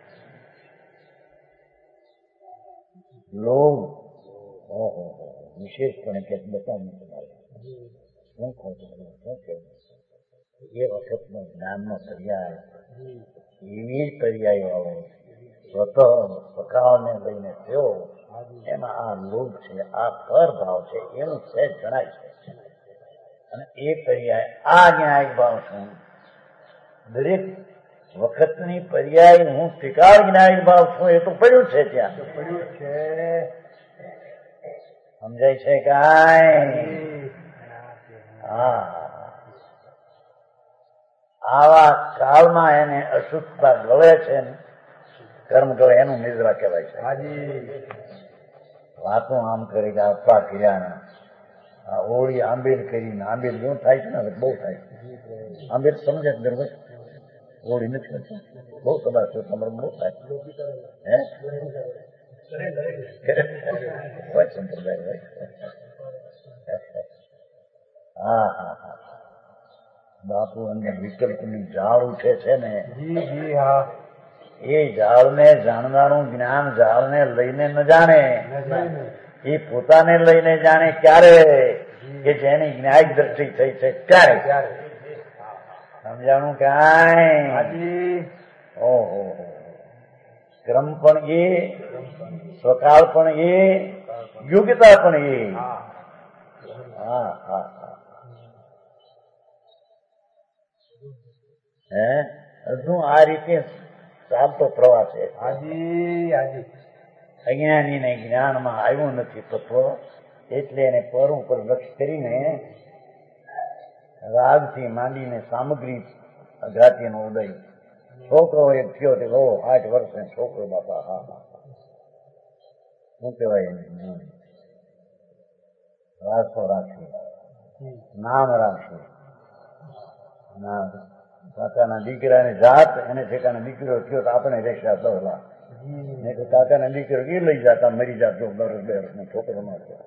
લોભ ઓહો વિશેષપણે કે બતાવું તમારે શું કહો છો, શું કેવું? એ વખતનો જ્ઞાનનો પર્યાય એવી જ પર્યાય વાળો સ્વતઃ સકાળને લઈને થયો. એમાં આ લોભ છે, આ પર ભાવ છે, એનું સહેજ જણાય છે. અને એ પર્યાય આ જ્ઞાયક ભાવ છું. દરેક વખતની પર્યાય હું ત્રિકાળ જ્ઞાયક ભાવ છું એ તો પડ્યું છે ત્યાં. પડ્યું છે. સમજાય છે કાંઈ? હા, આવા કાળમાં એને અશુદ્ધતા ગળે છે ને કર્મ ગળે, એનું નિદ્રા કહેવાય છે. વાતો આમ કરી કે આપવા કર્યા, આ ઓળી આંબેલ કરીને, આંબેલ શું થાય છે ને બહુ થાય છે. આંબેલ સમજે બરોબર, ઓળી નથી કરતા, બહુ તમારે તમારે બહુ થાય. હે સંપ્રદાય હોય. હા હા હા, બાપુ અને વિકલ્પની ઝાડ ઉઠે છે ને, એ ઝાડને જાણનારું જ્ઞાન ઝાડને લઈને ન જાણે, એ પોતાને લઈને જાણે ક્યારે? કે જેની જ્ઞાયક દ્રષ્ટિ થઈ છે ત્યારે. સમજાણું કાંઈ? ઓહો, ક્રમ પણ એ, સ્વકાળ પણ એ, યોગ્યતા પણ એ. હા હા હા, હે હજુ આ રીતે ચાલતો પ્રવાસ છે. અજ્ઞાનીને જ્ઞાનમાં આવ્યું નથી તત્વ, એટલે એને પર ઉપર લક્ષ કરીને રાગથી માંડીને સામગ્રી જાતિનો ઉદય. છોકરો એક થયો તે 60 વર્ષે છોકરો બાપા. હા હા, શું કહેવાય એને? રાસો રાખવી, નામ રાખવું. નામ કાકાના દીકરાની જાત, એને ઠેકાને દીકરો થયો તો આપણે રેખા દોલા, નહીં તો કાકાના દીકરો એ લઈ જતા મરી જાતો 10 વર્ષનો છોકરો ન થયો.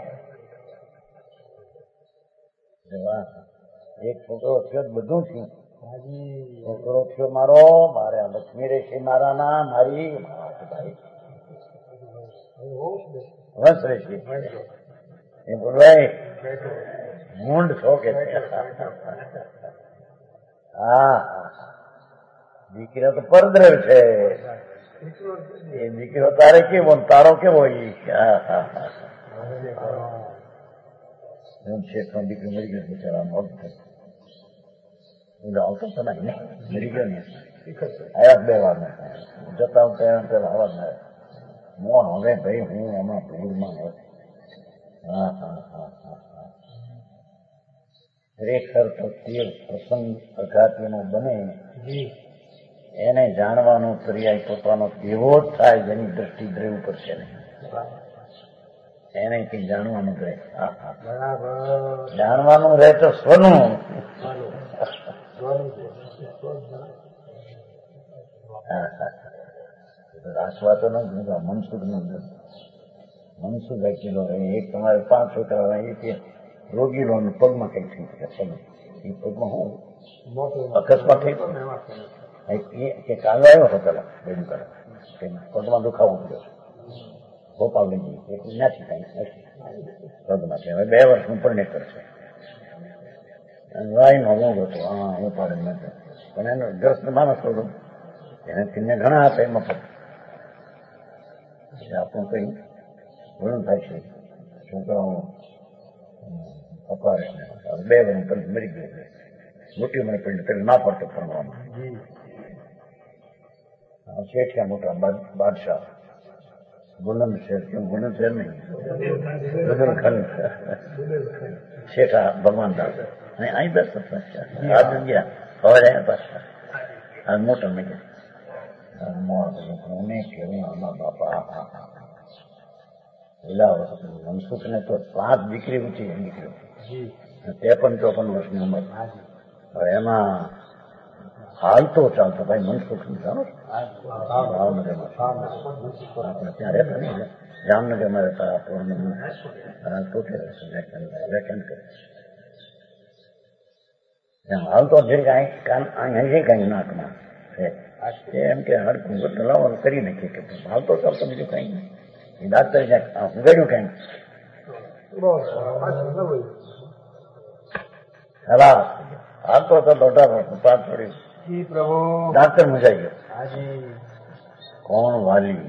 એક છોકરો થયો બધું થયું, છોકરો થયો મારો, મારે લક્ષ્મી રેશી મારાના, મારી વંશ રેશી એ બોલવાય મૂંડ છો કે હા દીકરો તો પરદ્રવ છે. એ દીકરો તારે કેવો તારો કેવો એ શેઠનો દીકરો મરી ગયો બિચારાનો આવતો તો નહીં મરી ગયો ને આવ્યા 2 વાર જતા પેલા અવાજ ના મોન હવે ભાઈ હું હમણાં ભૂલમાં હા હા હા હા હા ખરેખર તો તે પ્રસંગ અઘાતીનો બને એને જાણવાનો પર્યાય પોતાનો એવો જ થાય જેની દ્રષ્ટિ દ્રવ ઉપર છે નહીં. એને કઈ જાણવાનું રહે. જાણવાનું રહે તો સ્વનું રાસવાતો ન મનસુખ નું મનસુખ કિલો એક તમારે 5 છોકરા એ રોગીલો પગમાં કઈ થઈ શકે એ પગમાં હું અકસ્માત થઈ કે કાલો આવ્યો હતો પેલા બેન પેલા પગમાં દુખાવો પડ્યો ભોપાલ લઈ ગઈ એટલું નથી કઈ પગમાંથી હવે 2 વર્ષનું પરણેતર છે વાઈનો મોગ હતો હા હું પાડે નથી પણ એનો ગ્રસ્ત માણસ હતો એને તેમને ઘણા હતા એમાં પણ આપણું કઈ ઘણું થાય છે છોકરાઓ અપારે 2 વર્ષ પછી મરી ગયું મોટી મને પડી પેલા ના પડતો ભણવામાં શેઠિયા મોટા બાદશાહ બુલંદ શેર કેમ બુલંદ શેર નહીં બુલંદખંડ શેઠા ભગવાન દાસ અહીં 10 આ જગ્યા હવે રહ્યા પાછા આ મોટા મેં મને કેવું આમાં બાપા મનસુખ ને તો 5 દીકરી ઊંચી દીકરીઓ 53-54 વર્ષની ઉંમર હવે એમાં હાલતો ચાલતો ભાઈ મનસુખ ની જાણો ભાવનગરમાં આપણે ત્યાં રહેતા નહીં જામનગરમાં રહેતા વ્યાખ્યાન કરે હાલતો અહીં કઈ નાકમાં એમ કે હડકું લાવવાનું કરી નાખીએ કે હાલતો ચાલતો બીજું કઈ નહીં ડાક્ટર ગયું કઈ હલા હાલતો હતો દોઢા પાક છોડી ડાક્ટર મજાઈ ગયો કોણ વાલી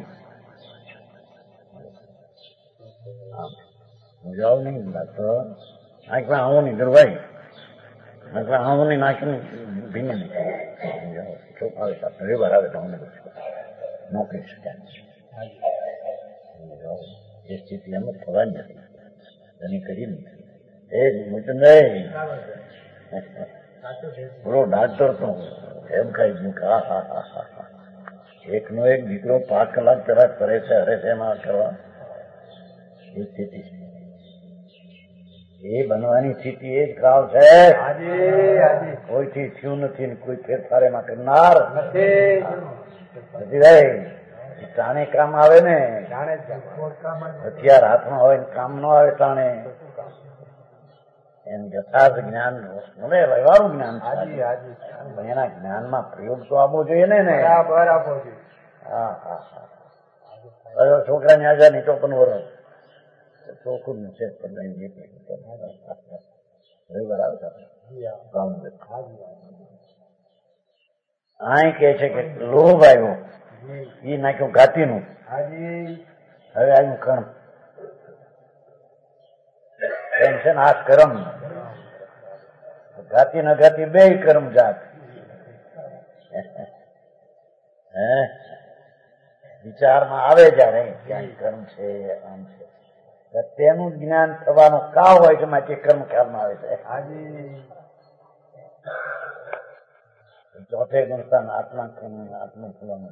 મજાવ નહીં ડાક્ટર આંખમાં આવું નહીં દરવાઈ આંખમાં આવું નહીં નાખીને ભીને નહીં રવિવાર આવે તો અમને નોકરી શક્યા એ સ્થિતિ એમ જ થવાની નથી એની કરી નથી એ નહીં બોલો ડાક્ટર તો એમ કઈ મૂકા એકનો એક દીકરો 5 કલાક પેલા કરે છે હરે છે એમાં કરવા એ સ્થિતિ છે એ બનવાની સ્થિતિ એ જ કાળ છે કોઈથી થયું નથી કોઈ ફેરફાર એમાં કરનાર નથી ભાઈ ટાણે કામ આવે ને હથિયાર હાથમાં હોય કામ ન આવે ટાણે એમ યથાર્થ જ્ઞાન મને વ્યવહારનું જ્ઞાન એના જ્ઞાનમાં પ્રયોગ તો આપવો જોઈએ ને હા હા હા છોકરાને આજા નહીં 54 વર્ષ ચોખ્ખું છે રવિવાર આવે અહીં કે છે કે લોભ આવ્યો એ નાખ્યું ઘાતીનું હવે આવ્યું કર્મ એમ છે ને આ કર્મ ઘાતી ન ઘાતી 2 કર્મ જાત વિચારમાં આવે જયારે ક્યાંય કર્મ છે આમ છે તેનું જ્ઞાન થવાનો કા હોય છે માટે કર્મ ખ્યાલમાં આવે છે ચોથે ગુણસ્થાન આત્મા કર્મ આત્મા થવાનું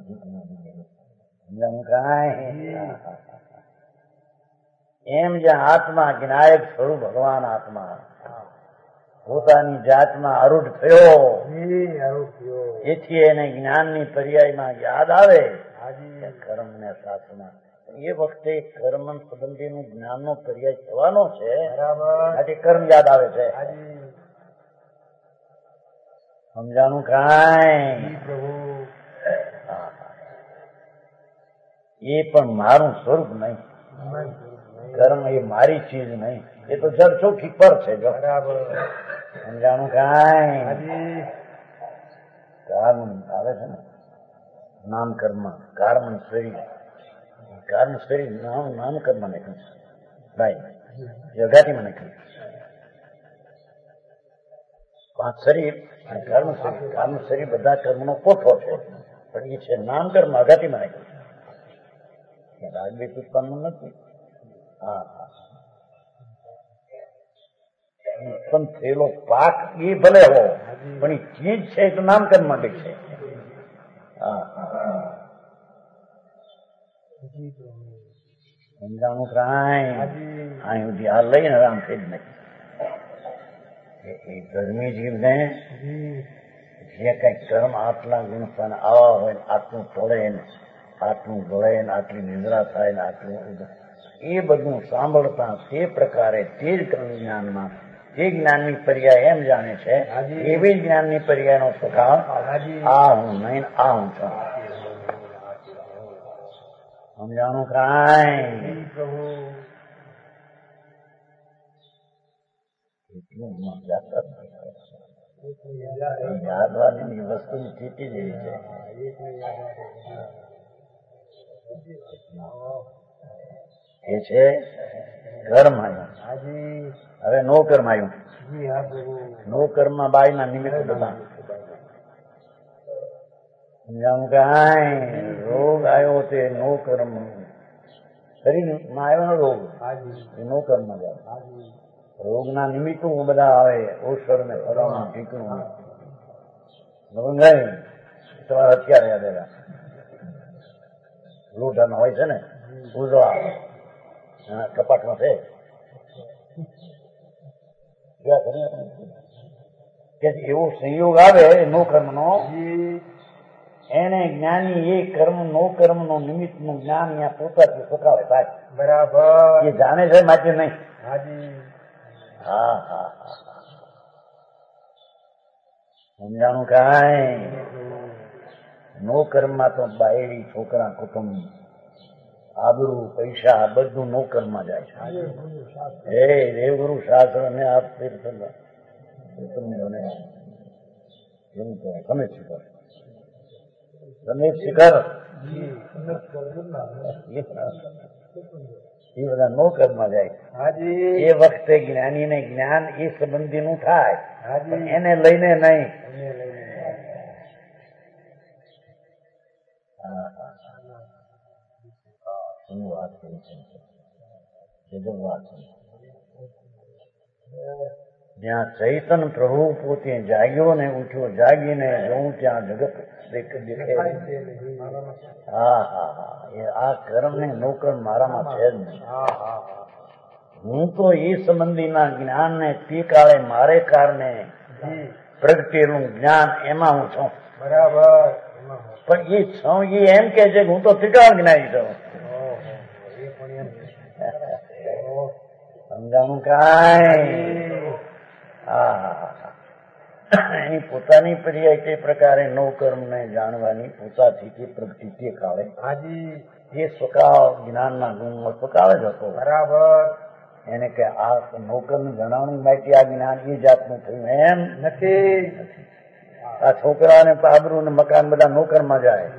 એમ જ્યાં આત્મા જ્ઞાયક સ્વરૂપ ભગવાન આત્મા પોતાની જાતમાં આરૂઢ થયો એથી એને જ્ઞાનની પર્યાયમાં યાદ આવે કર્મ ને સાથમાં એ વખતે કર્મ સંબંધીનું જ્ઞાનનો પર્યાય થવાનો છે કર્મ યાદ આવે છે સમજાણું કાંઈ? પ્રભુ એ પણ મારું સ્વરૂપ નહીં, કર્મ એ મારી ચીજ નહીં, એ તો જડ ચોખ્ખી પર છે. જો સમજાણું કાંઈ? કર્મ આવે છે ને નામ કર્મ, કારણ શરીર, કારણ શરીર નામ કર્મ નીકળ્યું ભાઈ, યોગાથી મને કહ્યું 5 શરીર અને કર્મ શરીર. કર્મ શરીર બધા કર્મનો પોથો છે, પણ એ છે નામ કર્મ અગાથી મને કહ્યું. રાગદ્વેષ ઉત્પન્ન નથી. હા હા, ઉત્પન્ન થયેલો પાક એ ભલે હો, પણ એ ચીજ છે તો નામ કર્મ માટે છે. હા સમજાણું કાંઈ? અહીં સુધી આ લઈને રામ થઈ જ નથી. એ ધર્મી જીવને જે કઈ કર્મ આટલા ગુણસ્થાન આવા હોય, આટલું ટળે ને આટલું ગળે ને આટલી નિદ્રા થાય ને આટલું, એ બધું સાંભળતા તે પ્રકારે તે જ કર્મ જ્ઞાનમાં તે જ્ઞાનની પર્યાય એમ જાણે છે, એવી જ્ઞાનની પર્યાયનો સ્વભાવ આ હું નહીં, આ હું છું. સમજાણું કાંઈ? એટલું યાદવાની વસ્તુની સ્થિતિ જેવી છે. એ છે કર્મ આવ્યું, હવે નો કર્મ આવ્યું. નો કર્મમાં બાઈના નિમિત્ત બધા. સમજાણું કાંઈ? રોગ આવ્યો તે નો કર્મ, શરીરમાં આવ્યો ને રોગ, એ નો કર્મ જાય. રોગના નિમિત્તો બધા આવે, ઔષધ ને ફરવાનું ટીકણું નહીં. તમારે અત્યારે યાદ આવ્યા લોઢાના હોય છે ને ઉજળા કપાટમાં છે, કે એવો સંયોગ આવે નો કર્મનો, એને જ્ઞાની એ કર્મ નો કર્મ નો નિમિત્ત નું જ્ઞાન અહીંયા પોતાથી સકાવે થાય. બરાબર, એ જાણે છે માટે નહીં. હા હા હા, સમજાણું કાંઈ? નો કર્મમાં તો બાયડી, છોકરા, કુટુંબ, આબરૂ, પૈસા બધું નો કર્મમાં જાય છે. હે દેવગુરુ શાસ્ત્ર ને આપ તીર્થંકર એવું કહે, સમેત શિખર, સમેત શિખર એ બધા નો કર્મમાં જાય. એ વખતે જ્ઞાનીને જ્ઞાન એ સંબંધી નું થાય, એને લઈને નહીં. શું વાત કરી છે, વાત છે. જ્યાં ચૈતન પ્રભુ પોતે જાગ્યો ને ઉઠ્યો, જાગીને જોઉં ત્યાં જગત દેખે. હા હા હા, એ આ કર્મ ને નો કર્મ મારામાં છે જ નહીં. હું તો એ સંબંધીના જ્ઞાન ને તે કાળે મારે કારણે પ્રગટેલું જ્ઞાન એમાં હું છું. બરાબર, પણ એ છું એ એમ કે છે કે હું તો ત્રિકાળ જ્ઞાની છું. સમજાણું કાંઈ? એની પોતાની પર્યાય તે પ્રકારે નો કર્મ ને જાણવાની પોતાથી તે પ્રગતિ તે કાળે એ સ્વકાવ જ્ઞાનના ગુણમાં સ્વકાવ જ હતો. બરાબર, એને કે આ નો કર્મ જણાવણી માટે આ જ્ઞાન એ જાતનું થયું એમ નથી. આ છોકરા ને પાબરું ને મકાન બધા નોકરમાં જાય,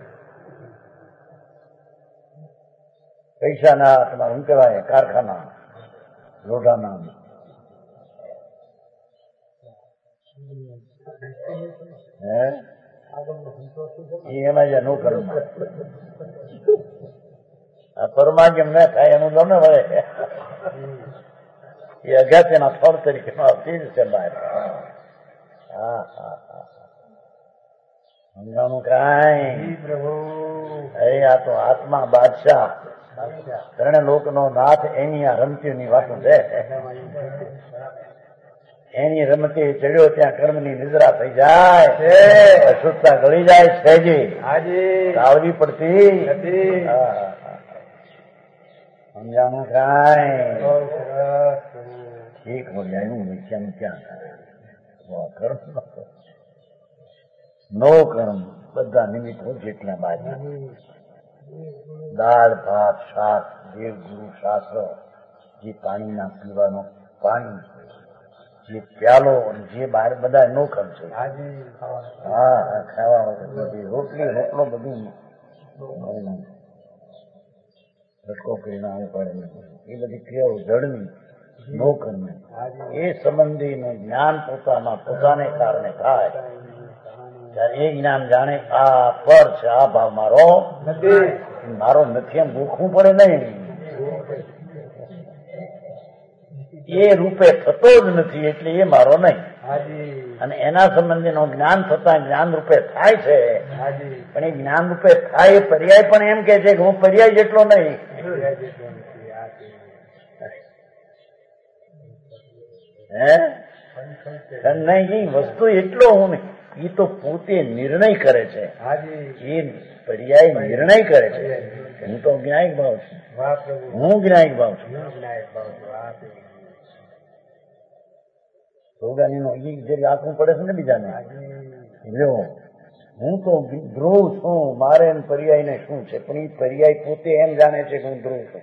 પૈસાના તમારે શું કહેવાય કારખાના લોઢાના, એમાં જાય નોકરમાં. આ પરમાગમ ન થાય એનું દમ વળે, એ અગત્યના ફળ તરીકે ચીજ છે બહાર. હા હા હા, સમજાણું કાંઈ? પ્રભુ આ તો આત્મા બાદશાહ, ત્રણે લોકનો નાથ, એની આ રમતીની વાતો છે. એની રમતે ચડ્યો ત્યાં કર્મની નિદ્રા થઈ જાય, અશુદ્ધતા ગળી જાય છે, આવવી પડતી. સમજાણું કાંઈ? ઠીક હો જાય, હું નીચેનું ક્યાં કર્મ નો કર્મ બધા નિમિત્તો જેટલા બાજુ દાળ ભાત શાક દેવ ગુરુ શાસ્ત્ર જે પાણીના પીવાનો પાણી જે પ્યાલો જે બહાર બધા નો કર્મ છે. હા ખાવા બધી રોટલી રોટલો બધું રટકો કરીને આવવું પડે એ બધી ક્રિયાઓ જળની નો કર્મ એ સંબંધીનું જ્ઞાન પોતાને કારણે થાય ત્યારે એ જ્ઞાન જાણે આ પર છે આ ભાવ મારો નથી એમ ગોખવું પડે નહીં. એ રૂપે થતો જ નથી એટલે એ મારો નહીં અને એના સંબંધીનું જ્ઞાન થતા જ્ઞાન રૂપે થાય છે પણ એ જ્ઞાન રૂપે થાય એ પર્યાય પણ એમ કે છે કે હું પર્યાય જેટલો નહીં. નહીં વસ્તુ એટલો હું નહીં એ તો પોતે નિર્ણય કરે છે. એ પર્યાય નિર્ણય કરે છે. હું તો જ્ઞાયક ભાવ છું. હું જ્ઞાયક ભાવ છું. સૌદાની નો જે રાખવું પડે છે ને બીજાને લ્યો હું તો ધ્રુવ છું મારે પર્યાય ને શું છે પણ એ પર્યાય પોતે એમ જાણે છે કે હું ધ્રુવ છું.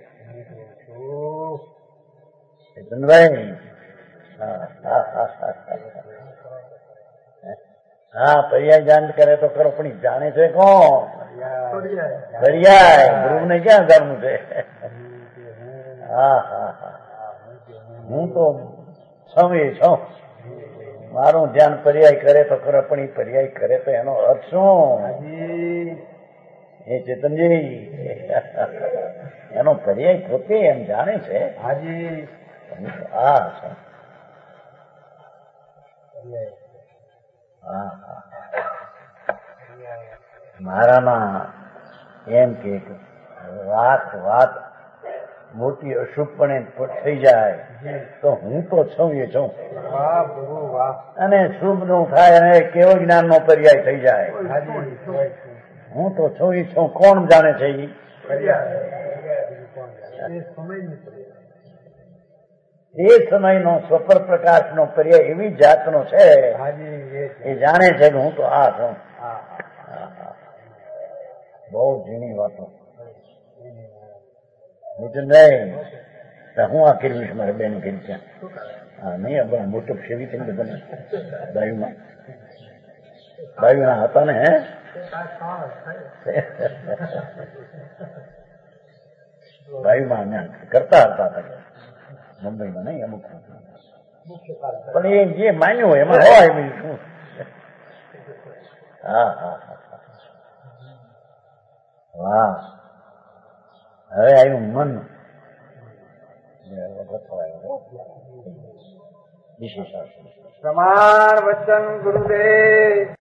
હા પર્યાય જાણ કરે તો ખરો પણ જાણે છે કોણ? પર્યાય ધ્રુવ ને ક્યાં જાણવું છે? હા હા હા હું તો છવી છું મારું ધ્યાન પર્યાય કરે તો ખરો પણ એ પર્યાય કરે તો એનો અર્થ શું? એ ચેતનજી એનો પર્યાય પોતે એમ જાણે છે. મારામાં એમ કે વાત મોટી અશુભપણે થઈ જાય તો હું તો છું એ છું અને શુભ નું થાય અને કેવો જ્ઞાન નો પર્યાય થઈ જાય. હું તો છું એ છું કોણ જાણે છે? એ સમયનો સ્વપર પ્રકાશનો પર્યાય એવી જાતનો છે એ જાણે છે કે હું તો આ છું. બહુ ઝીણી વાતો હું આ કર્યું મારે બેન કરી ત્યાં હા નહીં આપણે મોટો ફેરી થઈને બધા બાયુના હતા ને હે બાયુમાં કરતા હતા મુંબઈમાં નહીં અમુક પણ એ જે માન્યું હોય એમાં હોય એમ શું. હા હા વાહ હવે આવ્યું મન વિશેષ પ્રમાણ વચન ગુરુદેવ